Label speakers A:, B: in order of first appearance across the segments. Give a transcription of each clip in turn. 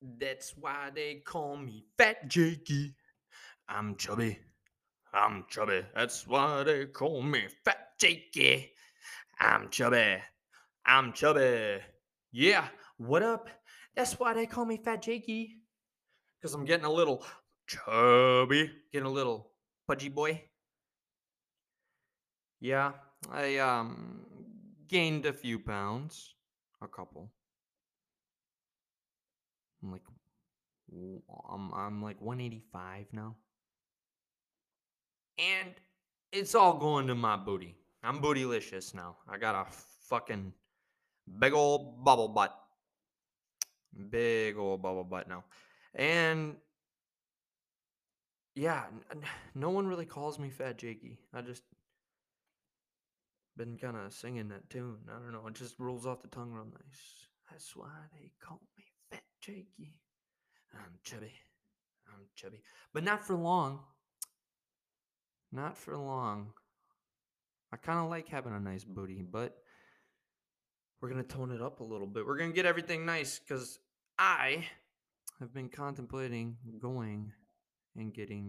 A: That's why they call me Fat Jakey. I'm chubby. I'm chubby. That's why they call me Fat Jakey. I'm chubby. I'm chubby. Yeah. What up? That's why they call me Fat Jakey. Because I'm getting a little chubby. Getting a little pudgy boy. Yeah. I gained a few pounds. A couple. I'm like I'm like 185 now. And it's all going to my booty. I'm bootylicious now. I got a fucking big old bubble butt. Big old bubble butt now. And yeah, no one really calls me Fat Jakey. I just been kind of singing that tune. I don't know. It just rolls off the tongue real nice. That's why they call me Fat Jakey. I'm chubby. I'm chubby. But not for long. Not for long. I kind of like having a nice booty, but we're going to tone it up a little bit. We're going to get everything nice because I have been contemplating going and getting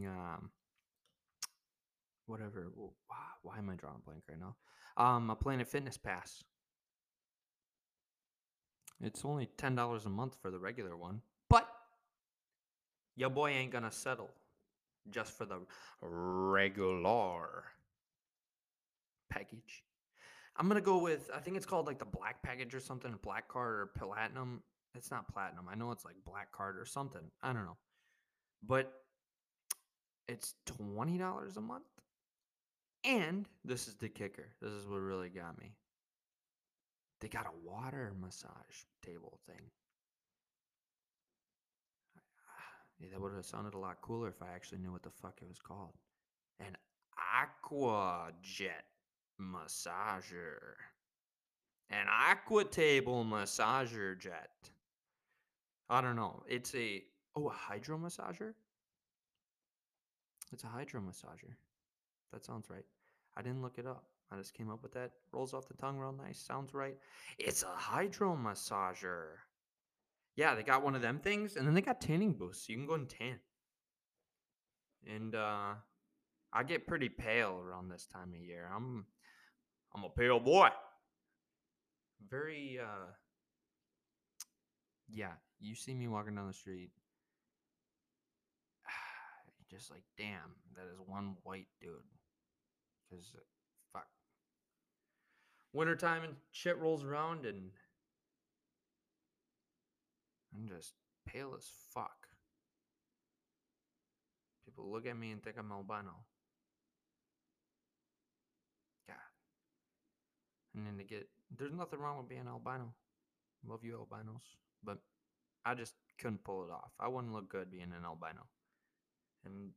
A: whatever. Why am I drawing a blank right now? A Planet Fitness pass. It's only $10 a month for the regular one, but your boy ain't gonna settle just for the regular package. I'm gonna go with I think it's called like the black package or something, black card or platinum. It's not platinum. I know it's like black card or something. I don't know, but it's $20 a month. And this is the kicker. This is what really got me. They got a water massage table thing. Yeah, that would have sounded a lot cooler if I actually knew what the fuck it was called. An aqua jet massager. An aqua table massager jet. I don't know. It's a hydro massager? It's a hydro massager. That sounds right. I didn't look it up. I just came up with that. Rolls off the tongue real nice. Sounds right. It's a hydro massager. Yeah, they got one of them things, and then they got tanning booths. You can go and tan. And I get pretty pale around this time of year. I'm a pale boy. Very yeah, you see me walking down the street, just like damn, that is one white dude. Cause fuck, wintertime and shit rolls around, and I'm just pale as fuck. People look at me and think I'm albino. God, and then they get there's nothing wrong with being albino. Love you albinos, but I just couldn't pull it off. I wouldn't look good being an albino, and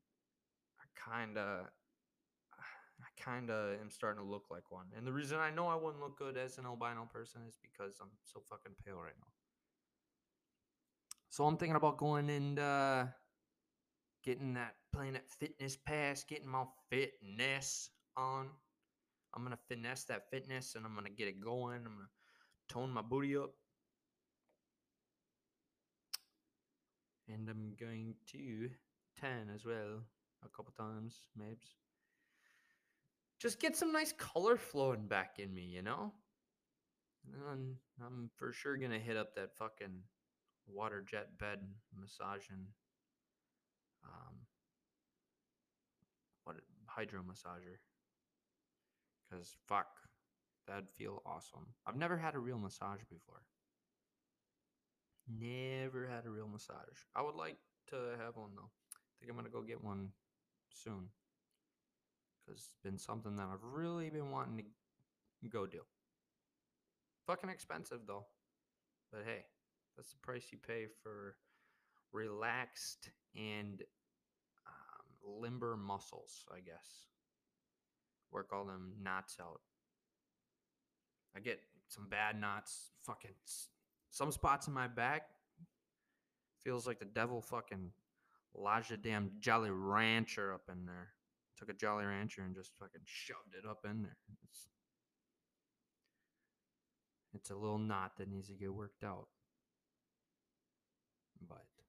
A: I kinda am starting to look like one. And the reason I know I wouldn't look good as an albino person is because I'm so fucking pale right now. So I'm thinking about going and getting that Planet Fitness pass, getting my fitness on. I'm gonna finesse that fitness and I'm gonna get it going. I'm gonna tone my booty up. And I'm going to tan as well a couple times, maybe. Just get some nice color flowing back in me, you know? And I'm for sure gonna hit up that fucking water jet bed massaging, um, what hydro massager. Cause fuck, that'd feel awesome. I've never had a real massage before. Never had a real massage. I would like to have one though. I think I'm gonna go get one soon. Cause it's been something that I've really been wanting to go do. Fucking expensive though. But hey, that's the price you pay for relaxed and limber muscles, I guess. Work all them knots out. I get some bad knots. Fucking some spots in my back feels like the devil fucking lodged a damn Jolly Rancher up in there. Took a Jolly Rancher and just fucking shoved it up in there. It's a little knot that needs to get worked out. But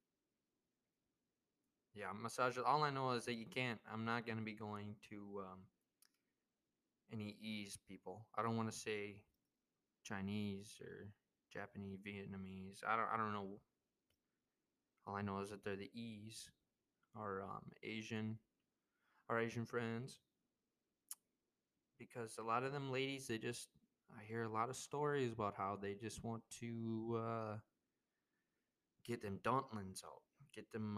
A: Yeah, massages. All I know is that you can't. I'm not gonna be going to any ease people. I don't want to say Chinese or Japanese, Vietnamese. I don't know. All I know is that they're the E's, our our Asian friends, because a lot of them ladies, they just, I hear a lot of stories about how they just want to get them dumplings out, get them,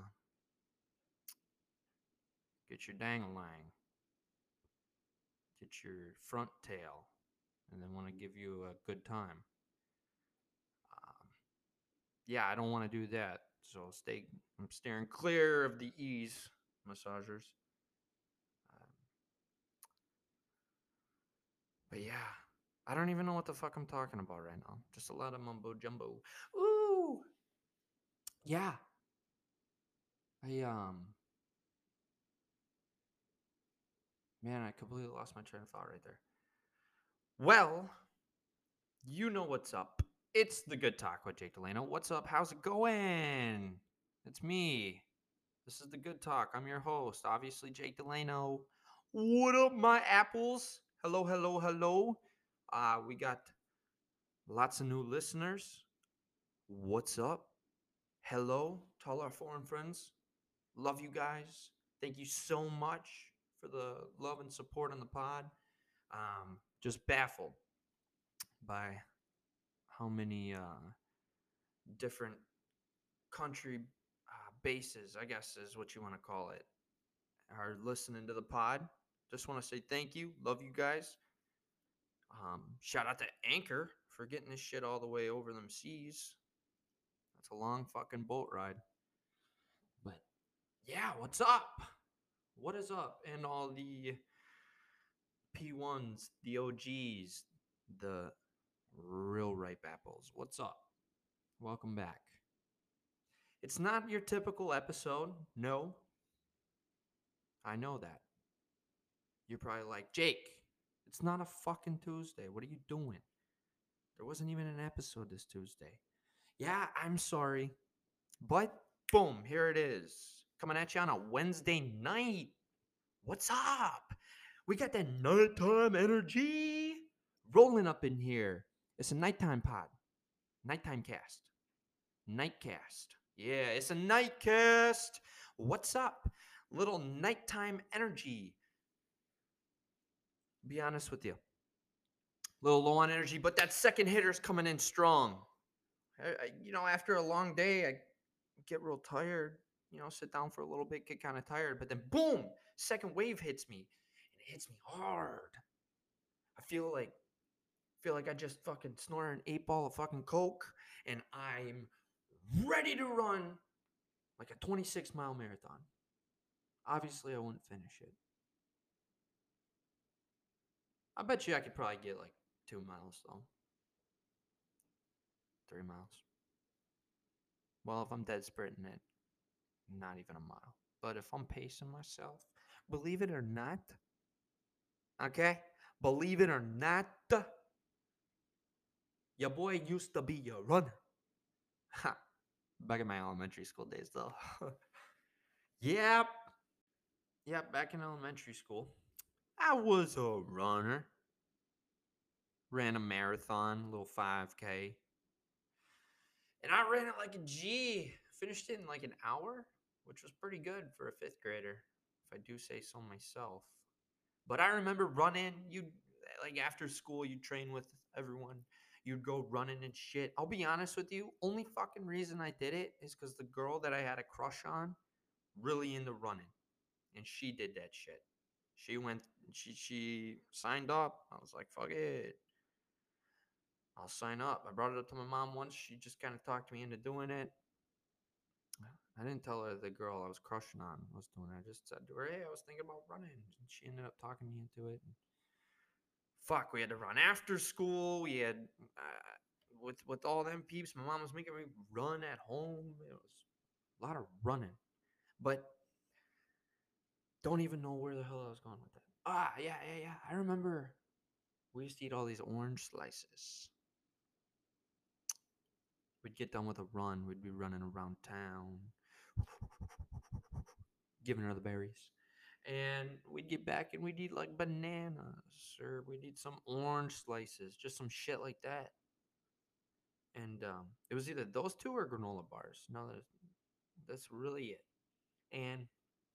A: get your dangalang, get your front tail, and then want to give you a good time. Um, yeah, I don't want to do that. So I'm steering clear of the E's massagers. Um, but yeah, I don't even know what the fuck I'm talking about right now. Just a lot of mumbo jumbo. Ooh, yeah. I man, I completely lost my train of thought right there. Well, you know what's up. It's the Good Talk with Jake Delano. What's up? How's it going? It's me. This is the Good Talk. I'm your host, obviously Jake Delano. What up, my apples? Hello, hello, hello. We got lots of new listeners. What's up? Hello to all our foreign friends. Love you guys. Thank you so much for the love and support on the pod. Just baffled by how many different country bases, I guess is what you want to call it, are listening to the pod. Just want to say thank you. Love you guys. Shout out to Anchor for getting this shit all the way over them seas. That's a long fucking boat ride. But yeah, what's up? What is up? And all the P1s, the OGs, the real ripe apples. What's up? Welcome back. It's not your typical episode. No, I know that. You're probably like, Jake, it's not a fucking Tuesday. What are you doing? There wasn't even an episode this Tuesday. Yeah, I'm sorry. But boom, here it is. Coming at you on a Wednesday night. What's up? We got that nighttime energy rolling up in here. It's a nighttime pod, nighttime cast, nightcast. Yeah, it's a nightcast. What's up? Little nighttime energy. Be honest with you. A little low on energy, but that second hitter's coming in strong. After a long day, I get real tired. Sit down for a little bit, get kind of tired, but then boom, second wave hits me, and it hits me hard. I feel like I just fucking snorted an 8 ball of fucking coke, and I'm ready to run like a 26-mile marathon. Obviously, I wouldn't finish it. I bet you I could probably get like 2 miles though, 3 miles. Well, if I'm dead sprinting it, not even a mile. But if I'm pacing myself, believe it or not, okay, believe it or not, your boy used to be a runner. Ha! Back in my elementary school days, though. Yep. Yep, back in elementary school, I was a runner. Ran a marathon, a little 5K. And I ran it like a G. Finished it in like an hour, which was pretty good for a fifth grader, if I do say so myself. But I remember running. Like after school, you'd train with everyone. You'd go running and shit. I'll be honest with you. Only fucking reason I did it is because the girl that I had a crush on really into running, and she did that shit. She went. She signed up. I was like, fuck it. I'll sign up. I brought it up to my mom once. She just kind of talked me into doing it. I didn't tell her the girl I was crushing on was doing it. I just said to her, hey, I was thinking about running. And she ended up talking me into it. And fuck, we had to run after school. We had, with all them peeps, my mom was making me run at home. It was a lot of running. But don't even know where the hell I was going with that. Yeah. I remember we used to eat all these orange slices. We'd get done with a run. We'd be running around town. giving her the berries. And we'd get back and we'd eat like bananas or we'd eat some orange slices, just some shit like that. And it was either those two or granola bars. No, that's really it. And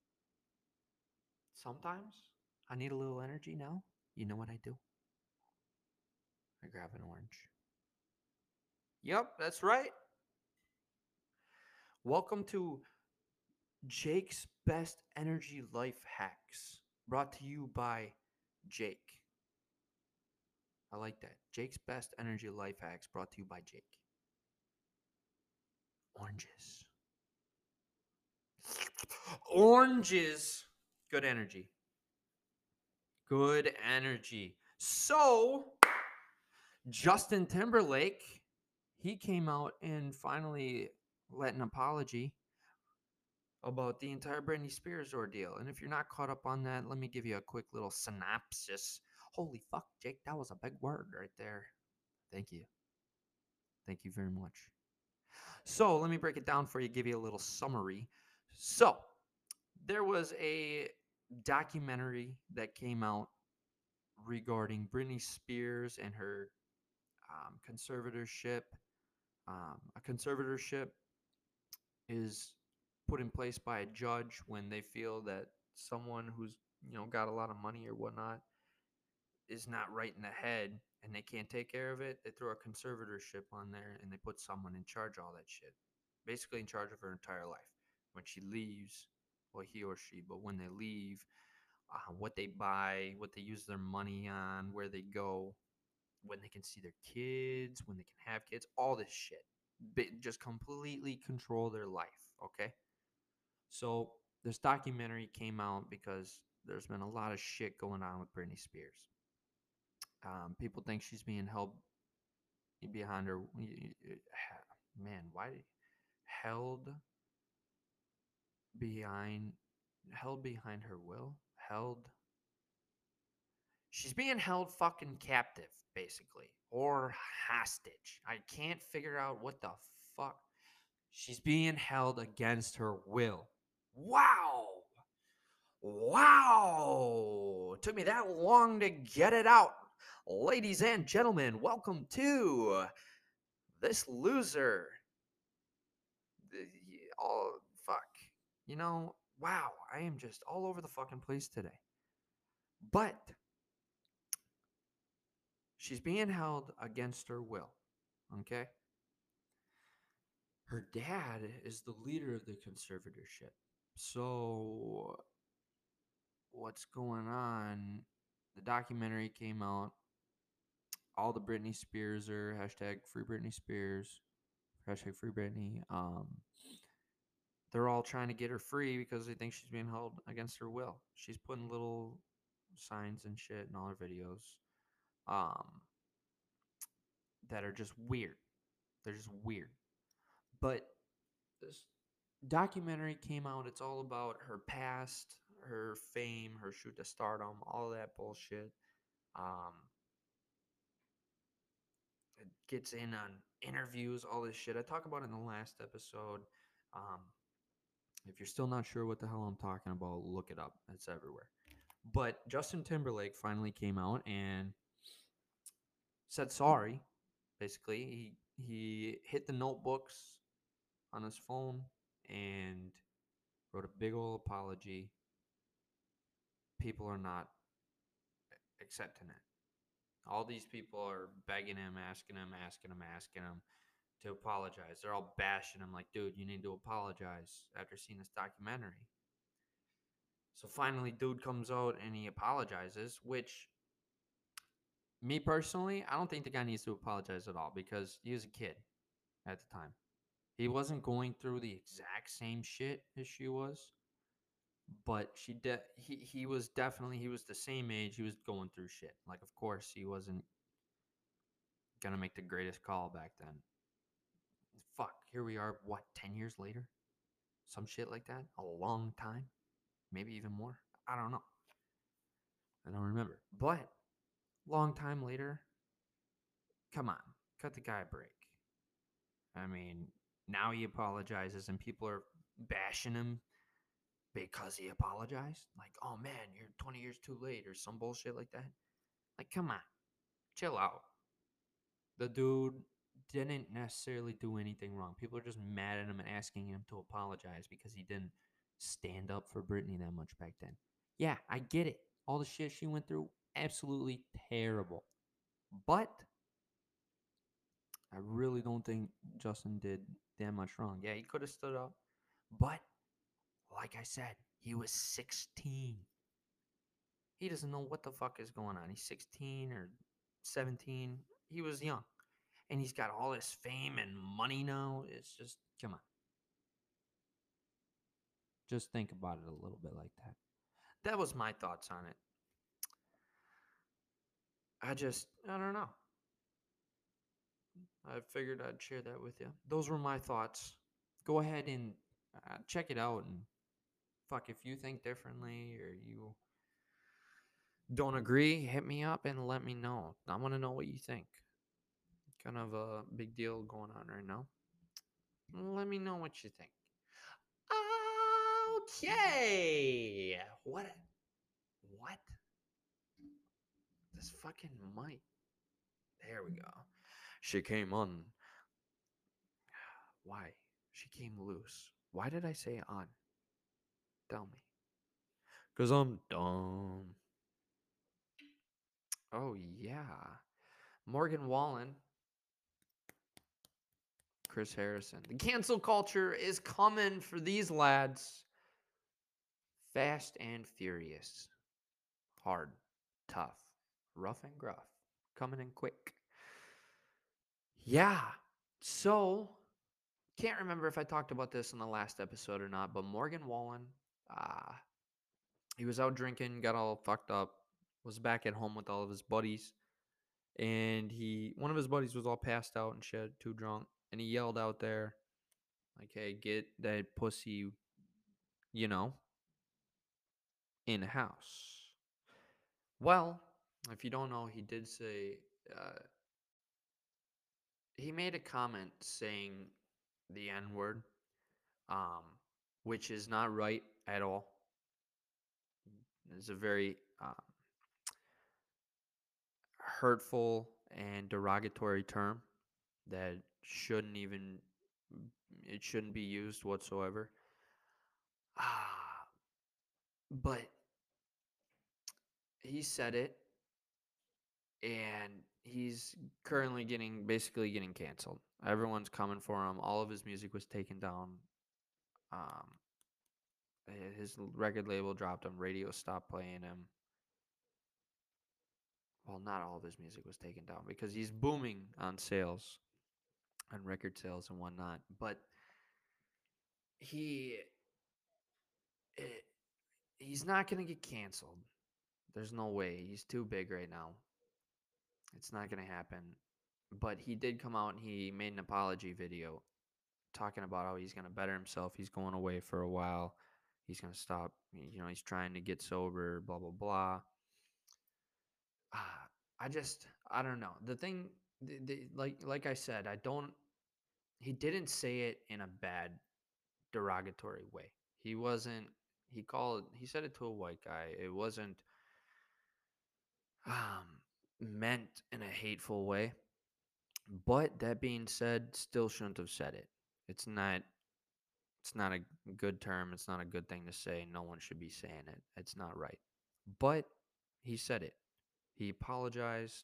A: sometimes I need a little energy now. You know what I do? I grab an orange. Yep, that's right. Welcome to Jake's Best Energy Life Hacks, brought to you by Jake. I like that. Jake's Best Energy Life Hacks, brought to you by Jake. Oranges. Oranges. Good energy. Good energy. So, Justin Timberlake, he came out and finally let an apology about the entire Britney Spears ordeal. And if you're not caught up on that, let me give you a quick little synopsis. Holy fuck, Jake, that was a big word right there. Thank you. Thank you very much. So let me break it down for you, give you a little summary. So there was a documentary that came out regarding Britney Spears and her conservatorship. A conservatorship is put in place by a judge when they feel that someone who's got a lot of money or whatnot is not right in the head and they can't take care of it. They throw a conservatorship on there and they put someone in charge of all that shit, basically in charge of her entire life. When she leaves, well, he or she, but when they leave, what they buy, what they use their money on, where they go, when they can see their kids, when they can have kids, all this shit. Just completely control their life, okay? So this documentary came out because there's been a lot of shit going on with Britney Spears. People think she's being held behind her. Man, why held behind held behind her will? Held. She's being held fucking captive, basically, or hostage. I can't figure out what the fuck. She's being held against her will. Wow. Wow. It took me that long to get it out. Ladies and gentlemen, welcome to This Loser. Oh, fuck. Wow. I am just all over the fucking place today. But she's being held against her will. Okay? Her dad is the leader of the conservatorship. So, what's going on? The documentary came out. All the Britney Spears are hashtag free Britney Spears, hashtag free Britney. They're all trying to get her free because they think she's being held against her will. She's putting little signs and shit in all her videos, um, that are just weird. They're just weird. But this documentary came out. It's all about her past, her fame, her shoot to stardom, all that bullshit. Um, it gets in on interviews, all this shit. I talk about it in the last episode. Um, if you're still not sure what the hell I'm talking about, look it up. It's everywhere. But Justin Timberlake finally came out and said sorry. Basically, he hit the notebooks on his phone and wrote a big old apology. People are not accepting it. All these people are begging him, asking him to apologize. They're all bashing him like, dude, you need to apologize after seeing this documentary. So finally, dude comes out and he apologizes, which, me personally, I don't think the guy needs to apologize at all because he was a kid at the time. He wasn't going through the exact same shit as she was, but he was the same age. He was going through shit. Like, of course, he wasn't gonna make the greatest call back then. Fuck, here we are. What, 10 years later? Some shit like that. A long time, maybe even more. I don't know. I don't remember. But long time later, come on, cut the guy a break. I mean, now he apologizes and people are bashing him because he apologized. Like, oh man, you're 20 years too late or some bullshit like that. Like, come on, chill out. The dude didn't necessarily do anything wrong. People are just mad at him and asking him to apologize because he didn't stand up for Britney that much back then. Yeah, I get it. All the shit she went through, absolutely terrible. But I really don't think Justin did that much wrong. Yeah, he could have stood up. But like I said, he was 16. He doesn't know what the fuck is going on. He's 16 or 17. He was young. And he's got all this fame and money now. It's just, come on. Just think about it a little bit like that. That was my thoughts on it. I don't know. I figured I'd share that with you. Those were my thoughts. Go ahead and check it out. And fuck, if you think differently or you don't agree, hit me up and let me know. I want to know what you think. Kind of a big deal going on right now. Let me know what you think. Okay. What? What? This fucking mic. There we go. She came on. Why? She came loose. Why did I say on? Tell me. Because I'm dumb. Oh, yeah. Morgan Wallen. Chris Harrison. The cancel culture is coming for these lads. Fast and furious. Hard. Tough. Rough and gruff. Coming in quick. Yeah. So, can't remember if I talked about this in the last episode or not, but Morgan Wallen, he was out drinking, got all fucked up, was back at home with all of his buddies, and one of his buddies was all passed out and shit, too drunk, and he yelled out there, like, "Hey, get that pussy, you know, in the house." Well, if you don't know, he did say he made a comment saying the N word, um, which is not right at all. It's a very hurtful and derogatory term that it shouldn't be used whatsoever. Ah, but he said it, and he's currently basically getting canceled. Everyone's coming for him. All of his music was taken down. Um, his record label dropped him. Radio stopped playing him. Well, not all of his music was taken down because he's booming on sales, on record sales and whatnot. But he, eh, he's not gonna get canceled. There's no way. He's too big right now. It's not gonna happen. But he did come out and he made an apology video talking about how he's gonna better himself. He's going away for a while. He's gonna stop. He's trying to get sober. Blah blah blah. I don't know. The thing, like I said, I don't. He didn't say it in a bad, derogatory way. He wasn't. He said it to a white guy. It wasn't meant in a hateful way. But that being said, still shouldn't have said it. It's not. It's not a good term. It's not a good thing to say. No one should be saying it. It's not right. But he said it. He apologized.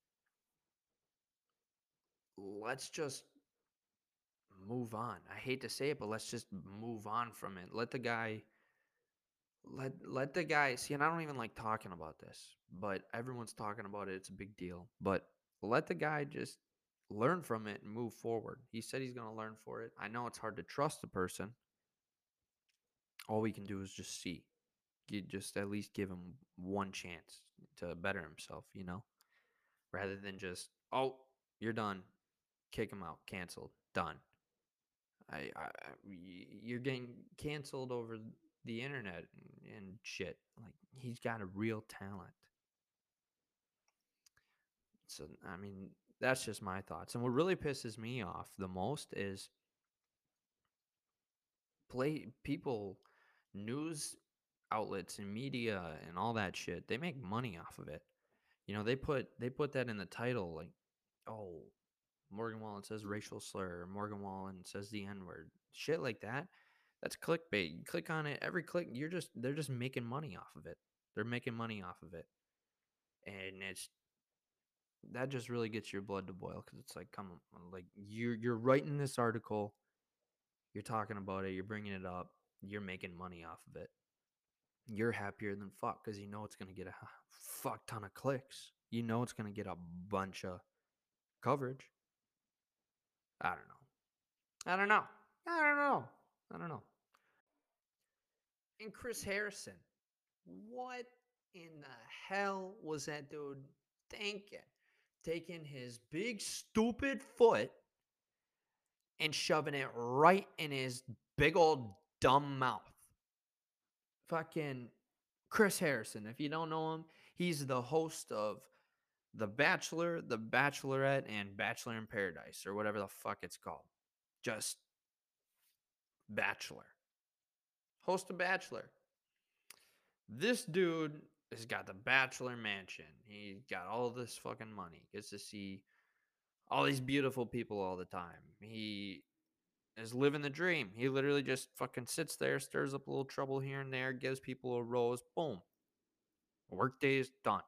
A: Let's just move on. I hate to say it, but let's just move on from it. Let the guy see, and I don't even like talking about this, but everyone's talking about it. It's a big deal. But let the guy just learn from it and move forward. He said he's going to learn for it. I know it's hard to trust the person. All we can do is just see. You just at least give him one chance to better himself, rather than just, oh, you're done, kick him out, canceled, done. You're getting canceled over the internet and shit. Like, he's got a real talent. So, I mean, that's just my thoughts. And what really pisses me off the most is people news outlets and media and all that shit, they make money off of it. They put that in the title, like, oh, Morgan Wallen says racial slur, Morgan Wallen says the N-word. Shit like that. That's clickbait. You click on it, every click, they're just making money off of it. They're making money off of it. And it's that just really gets your blood to boil because it's like, come on, like you're writing this article, you're talking about it, you're bringing it up, you're making money off of it. You're happier than fuck because you know it's gonna get a fuck ton of clicks. You know it's gonna get a bunch of coverage. I don't know. I don't know. I don't know. I don't know. And Chris Harrison, what in the hell was that dude thinking? Taking his big stupid foot and shoving it right in his big old dumb mouth. Fucking Chris Harrison, if you don't know him, he's the host of The Bachelor, The Bachelorette, and Bachelor in Paradise, or whatever the fuck it's called. Just Bachelor. Host of Bachelor. This dude has got the Bachelor Mansion. He's got all this fucking money. Gets to see all these beautiful people all the time. He is living the dream. He literally just fucking sits there, stirs up a little trouble here and there, gives people a rose. Boom. Workday is done.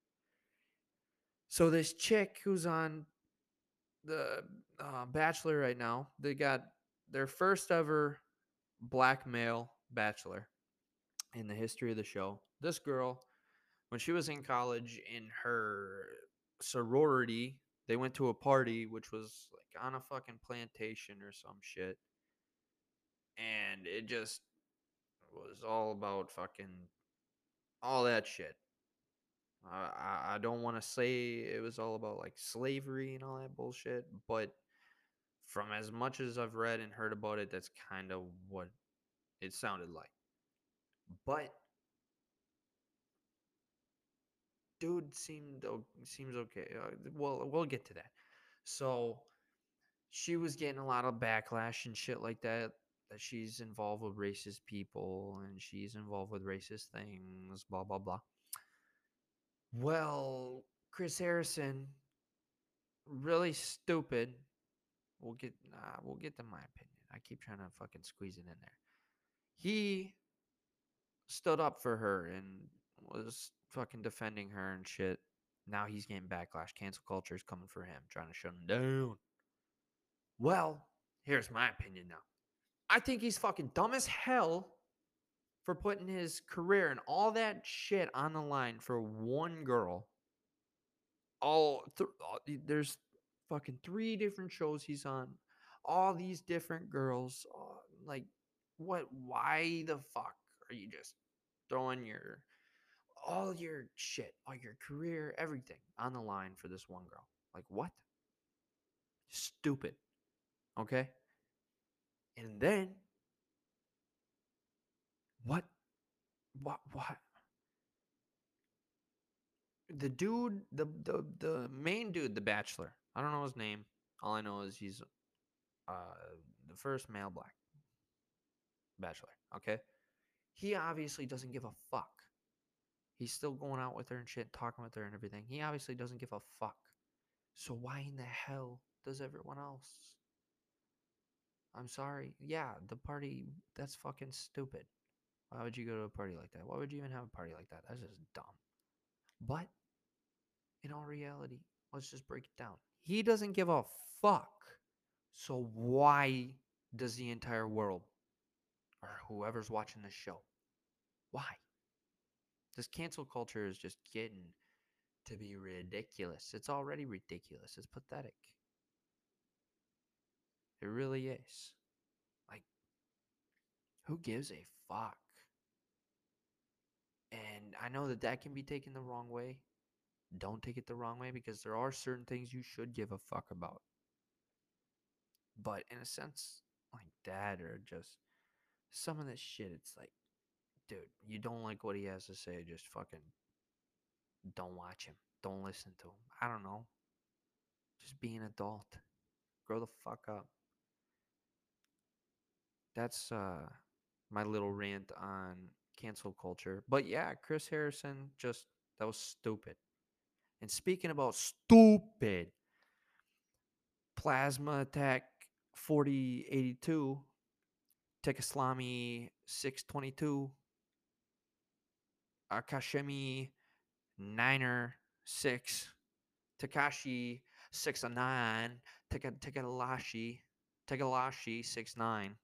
A: So this chick who's on the Bachelor right now, they got their first ever black male bachelor in the history of the show. This girl, when she was in college, in her sorority, they went to a party which was like on a fucking plantation or some shit. And it just was all about fucking all that shit. I don't want to say it was all about like slavery and all that bullshit, but from as much as I've read and heard about it, that's kind of what it sounded like. But dude seems okay. Well, we'll get to that. So she was getting a lot of backlash and shit like that. That she's involved with racist people and she's involved with racist things. Blah blah blah. Well, Chris Harrison, really stupid. We'll get to my opinion. I keep trying to fucking squeeze it in there. He stood up for her and was fucking defending her and shit. Now he's getting backlash. Cancel culture is coming for him, trying to shut him down. Well, here's my opinion now. I think he's fucking dumb as hell for putting his career and all that shit on the line for one girl. There's fucking 3 different shows he's on. All these different girls. Like, what? Why the fuck are you just throwing all your shit, all your career, everything on the line for this one girl? Like, what? Stupid. Okay? And then what? What? The dude, the main dude, the Bachelor. I don't know his name. All I know is he's the first male black Bachelor. Okay? He obviously doesn't give a fuck. He's still going out with her and shit, talking with her and everything. He obviously doesn't give a fuck. So why in the hell does everyone else? I'm sorry. Yeah, the party, that's fucking stupid. Why would you go to a party like that? Why would you even have a party like that? That's just dumb. But in all reality, let's just break it down. He doesn't give a fuck. So why does the entire world or whoever's watching this show? Why? This cancel culture is just getting to be ridiculous. It's already ridiculous. It's pathetic. It really is. Like, who gives a fuck? And I know that that can be taken the wrong way. Don't take it the wrong way because there are certain things you should give a fuck about. But in a sense, like that or just some of this shit, it's like, dude, you don't like what he has to say, just fucking don't watch him. Don't listen to him. I don't know. Just be an adult. Grow the fuck up. That's my little rant on cancel culture. But yeah, Chris Harrison, just that was stupid. And speaking about stupid, Plasma Attack 4082, Tekislami 622, Akashemi Niner 6, Takashi 609, Tegalashi 69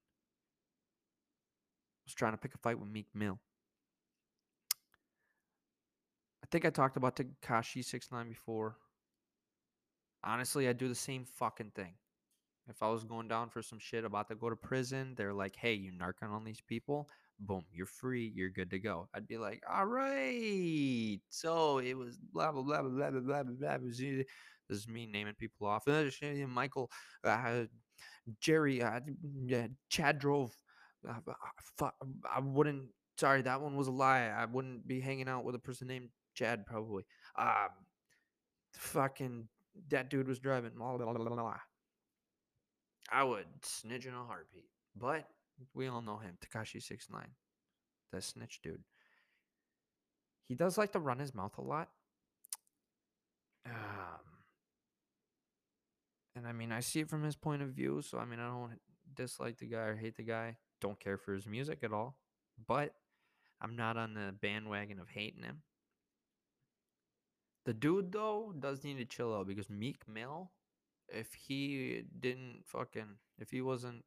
A: was trying to pick a fight with Meek Mill. I think I talked about Takashi 69 before. Honestly, I'd do the same fucking thing. If I was going down for some shit, about to go to prison, they're like, hey, you narking on these people, boom, you're free, you're good to go. I'd be like, all right. So it was blah, blah, blah, blah, blah, blah, blah, blah. This is me naming people off. Michael, Jerry, Chad drove. I wouldn't, sorry, that one was a lie. I wouldn't be hanging out with a person named Chad, probably. Fucking, that dude was driving. Blah, blah, blah, blah, blah. I would snitch in a heartbeat. But we all know him, Takashi 69, the snitch dude. He does like to run his mouth a lot. And I mean, I see it from his point of view. So, I mean, I don't dislike the guy or hate the guy. Don't care for his music at all. But I'm not on the bandwagon of hating him. The dude, though, does need to chill out because Meek Mill, if he wasn't,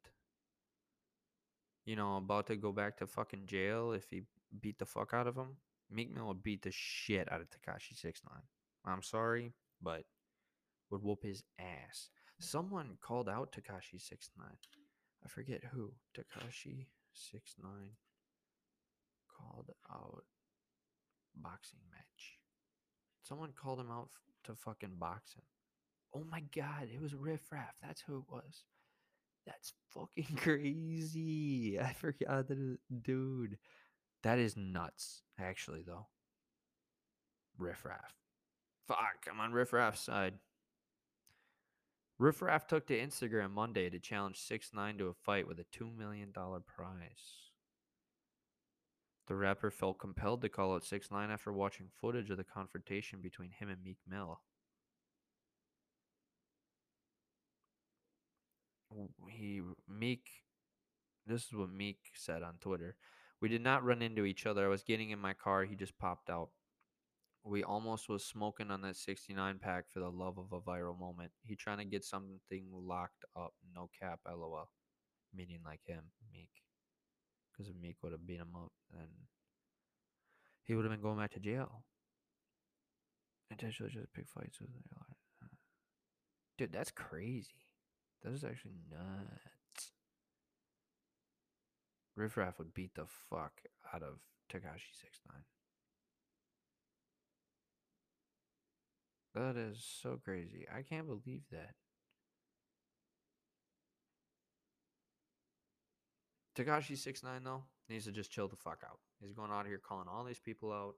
A: about to go back to fucking jail, if he beat the fuck out of him, Meek Mill would beat the shit out of Tekashi 69. I'm sorry, but would whoop his ass. Someone called out Tekashi 69. I forget who. Tekashi 69 called out boxing match. Someone called him out to fucking box him. Oh my god, it was Riff Raff. That's who it was. That's fucking crazy. I forgot that, dude. That is nuts, actually, though. Riff Raff. Fuck, I'm on Riff Raff's side. Riff Raff took to Instagram Monday to challenge 6ix9ine to a fight with a $2 million prize. The rapper felt compelled to call out 6ix9ine after watching footage of the confrontation between him and Meek Mill. This is what Meek said on Twitter. We did not run into each other. I was getting in my car. He just popped out. We almost was smoking on that 69 pack for the love of a viral moment. He trying to get something locked up. No cap, lol. Meaning like him, Meek. Because if Meek would have beat him up, then he would have been going back to jail. Intentionally just pick fights with dude, that's crazy. That is actually nuts. Riff Raff would beat the fuck out of Tekashi 69. That is so crazy. I can't believe that. Tekashi 69 though needs to just chill the fuck out. He's going out here calling all these people out.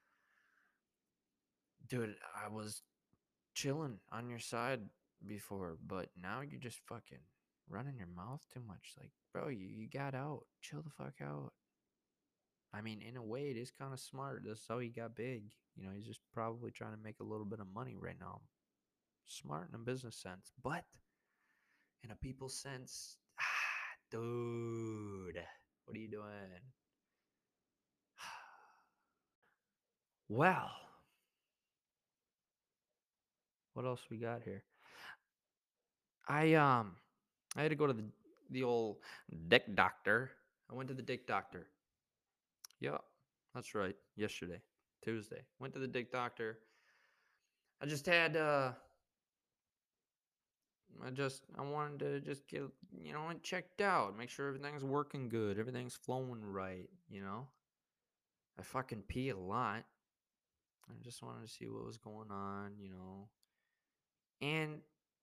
A: Dude, I was chilling on your side before, but now you're just fucking running your mouth too much. Like, bro, you got out. Chill the fuck out. I mean, in a way, it is kind of smart. That's how he got big. He's just probably trying to make a little bit of money right now. Smart in a business sense, but in a people sense, dude, what are you doing? Well, what else we got here? I had to go to the old dick doctor. I went to the dick doctor. Yeah, that's right. Yesterday, Tuesday, went to the dick doctor. I just had I wanted to just get it checked out, make sure everything's working good, everything's flowing right. I fucking pee a lot. I just wanted to see what was going on. And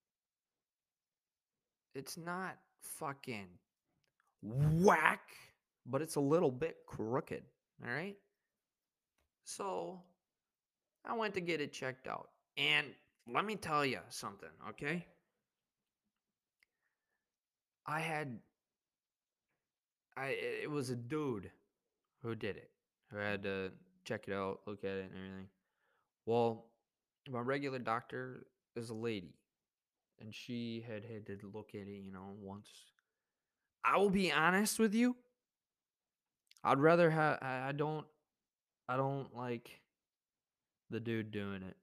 A: it's not fucking whack, but it's a little bit crooked. All right. So I went to get it checked out. And let me tell you something, okay? I had it was a dude who did it, who had to check it out, look at it, and everything. Well, my regular doctor is a lady, and she had to look at it, once. I will be honest with you. I'd rather have. I don't like the dude doing it.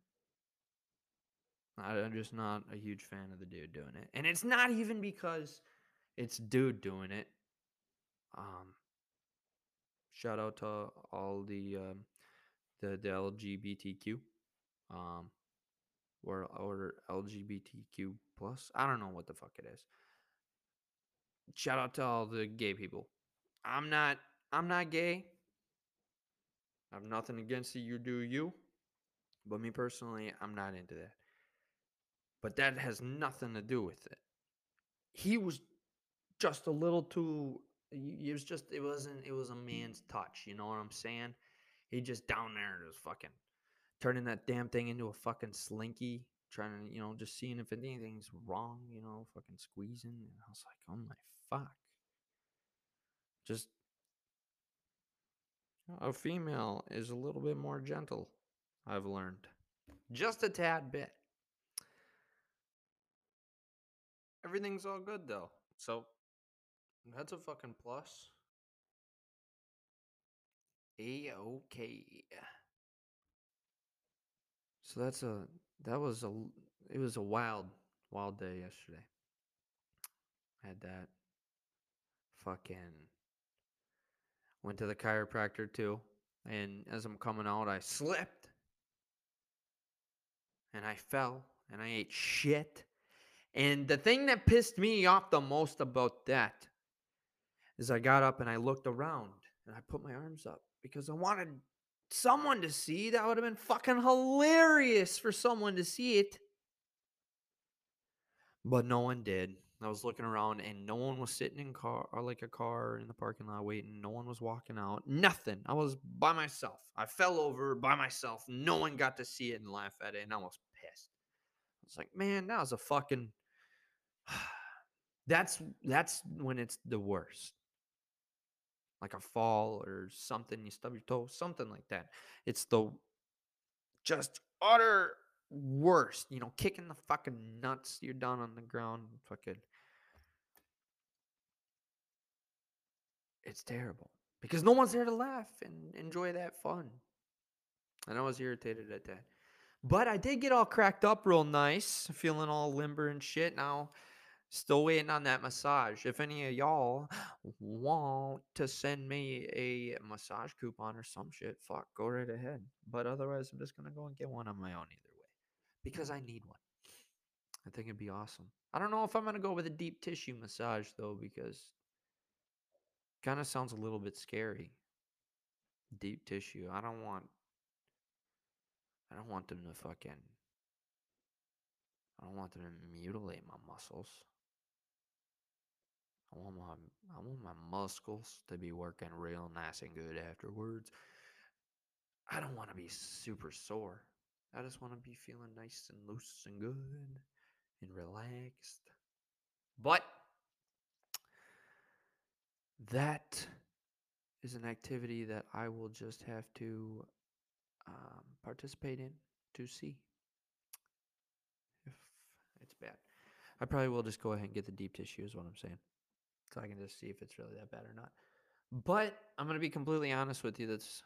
A: I'm just not a huge fan of the dude doing it, and it's not even because it's dude doing it. Um, Shout out to all the LGBTQ, um, or LGBTQ plus. I don't know what the fuck it is. Shout out to all the gay people. I'm not. I'm not gay. I have nothing against it. You do you. But me personally, I'm not into that. But that has nothing to do with it. He was just a little too. It was just. It wasn't. It was a man's touch. You know what I'm saying? He just down there just fucking turning that damn thing into a fucking slinky, trying to, just seeing if anything's wrong, fucking squeezing. And I was like, oh my fuck. Just a female is a little bit more gentle, I've learned. Just a tad bit. Everything's all good though. So that's a fucking plus. A-okay. So that was a it was a wild day yesterday. Had that fucking went to the chiropractor too. And as I'm coming out, I slipped and I fell and I ate shit. And the thing that pissed me off the most about that is I got up and I looked around and I put my arms up because I wanted someone to see. That would have been fucking hilarious for someone to see it. But no one did. I was looking around and no one was sitting in a car in the parking lot waiting. No one was walking out. Nothing. I was by myself. I fell over by myself. No one got to see it and laugh at it, and I was pissed. I was like, man, that was a fucking. That's when it's the worst. Like a fall or something, you stub your toe, something like that. It's the just utter worst. Kicking the fucking nuts. You're down on the ground, fucking. It's terrible because no one's there to laugh and enjoy that fun. And I was irritated at that. But I did get all cracked up real nice, feeling all limber and shit. Now, still waiting on that massage. If any of y'all want to send me a massage coupon or some shit, fuck, go right ahead. But otherwise, I'm just going to go and get one on my own either way because I need one. I think it'd be awesome. I don't know if I'm going to go with a deep tissue massage, though, because it kind of sounds a little bit scary. Deep tissue. I don't want them to fucking. I don't want them to mutilate my muscles. I want my muscles to be working real nice and good afterwards. I don't want to be super sore. I just want to be feeling nice and loose and good and relaxed. But that is an activity that I will just have to participate in to see if it's bad. I probably will just go ahead and get the deep tissue, is what I'm saying. So I can just see if it's really that bad or not. But I'm going to be completely honest with you. That's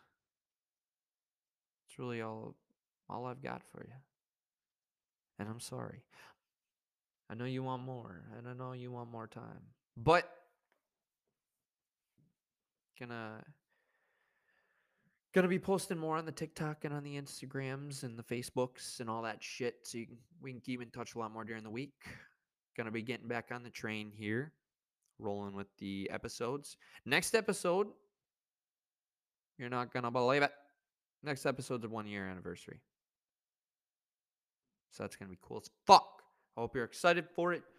A: really all I've got for you. And I'm sorry. I know you want more, and I know you want more time. But gonna gonna be posting more on the TikTok and on the Instagrams and the Facebooks and all that shit, so we can keep in touch a lot more during the week. Gonna be getting back on the train here, rolling with the episodes. Next episode, you're not gonna believe it. Next episode's a 1-year anniversary. So that's gonna be cool as fuck. I hope you're excited for it.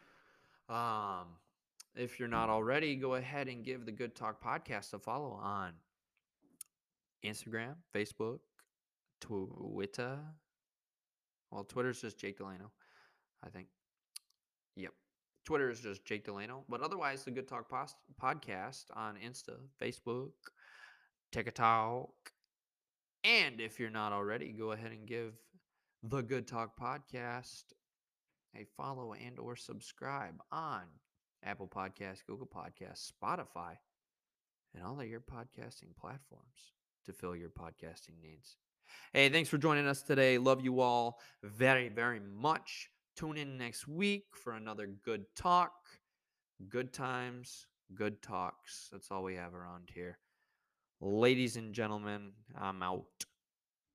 A: If you're not already, go ahead and give the Good Talk podcast a follow on Instagram, Facebook, Twitter. Well, Twitter's just Jake Delano, I think. Yep. Twitter is just Jake Delano. But otherwise, the Good Talk podcast on Insta, Facebook, TikTok. And if you're not already, go ahead and give the Good Talk podcast a follow and or subscribe on Apple Podcasts, Google Podcasts, Spotify, and all of your podcasting platforms to fill your podcasting needs. Hey, thanks for joining us today. Love you all very, very much. Tune in next week for another good talk. Good times, good talks. That's all we have around here. Ladies and gentlemen, I'm out.